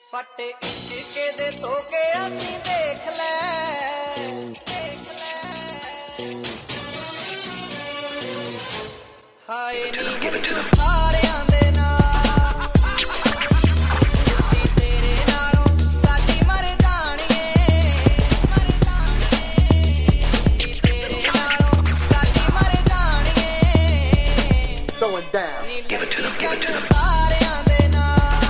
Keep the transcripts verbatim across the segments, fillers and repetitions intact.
ਫਟੇ ਇਸ਼ਕੇ ਦੇ ਧੋਕੇ ਅਸੀਂ ਦੇਖ ਲੈ ਦੇਖ ਲੈ ਹਾਏ ਨੀ ਸਾਰਿਆਂ ਦੇ ਨਾਲ ਤੇਰੇ ਨਾਲੋਂ ਸਾਡੀ ਮਰ ਜਾਣੀਏ ਮਰ ਜਾਣੀਏ ਤੇਰੇ ਨਾਲੋਂ ਸਾਡੀ ਮਰ ਜਾਣੀਏ Going down. Give it to them, give it to them. ਸਾਰਿਆਂ ਦੇ ਨਾਲ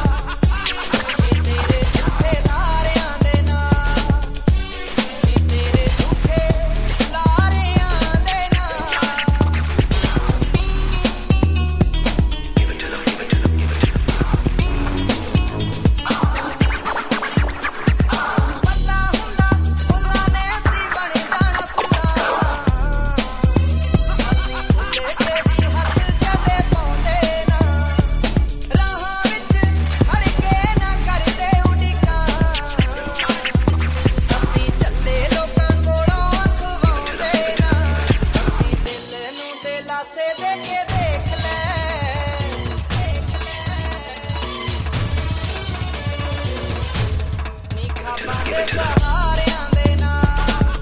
ਸਾਰਿਆਂ ਦੇ ਨਾਲ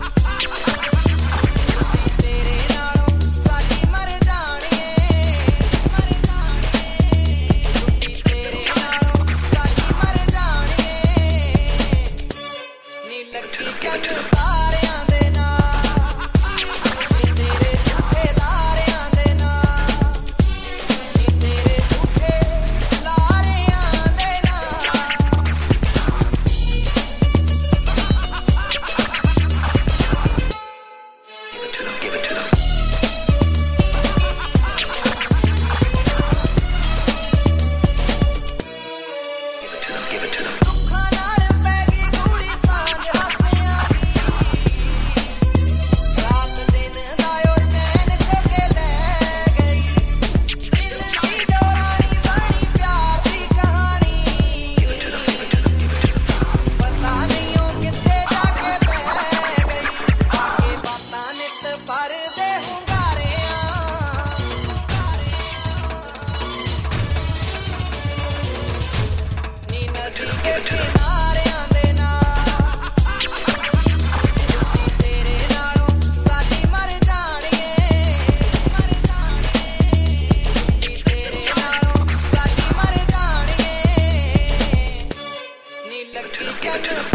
ਤੇਰੇ ਨਾਲੋਂ ਸਾਡੀ ਮਰ ਜਾਣੀਏ ਮਰ ਜਾਣੀਏ ਤੇਰੇ ਨਾਲੋਂ ਸਾਡੀ ਮਰ ਜਾਣੀਏ ਨੀ ਲੱਗੀ ਚੱਲ ਸਾਰਿਆਂ ਦੇ ਨਾਲ ਤੇਰੇ ਝੂਠੇ ਲਾਰਿਆਂ ਦੇ ਨਾਲ ਤੇਰੇ ਝੂਠੇ ਲਾਰਿਆਂ ਦੇ ਨਾਲ Give it to them. Give it to them, give it to them. ਦੁੱਖਾਂ ਨਾਲ ਪੈ ਗਈ ਗੂੜੀ ਸਾਂਝ ਹਾਸਿਆਂ ਦੀ ਰਾਤ ਦਿਨ ਦਾ ਓ ਚੈਨ ਖੋ ਕੇ ਲੈ ਗਈ ਦਿਲ ਦੀ ਜੋਰਾਨੀ ਬਣੀ ਪਿਆਰ ਦੀ ਕਹਾਣੀ ਪਤਾ ਨਹੀਂ ਉਹ ਕਿੱਥੇ ਜਾ ਕੇ ਬਹਿ ਗਈ ਆ ਕੇ ਬਾਤਾਂ ਨਿੱਤ ਭਰਦੇ ਹੁੰਗਾਰਿਆਂ ਨੀ ਨਦੀ ਦੇ ਕਿਨਾਰਿਆਂ ਦੇ ਨਾਲ ਤੇਰੇ ਨਾਲੋਂ ਸਾਡੀ ਮਰ ਜਾਣੀਏ ਮਰ ਜਾਣੀਏ ਤੇਰੇ ਨਾਲੋਂ ਸਾਡੀ ਮਰ ਜਾਣੀਏ ਨੀ ਲੱਗੀ ਚੱਲ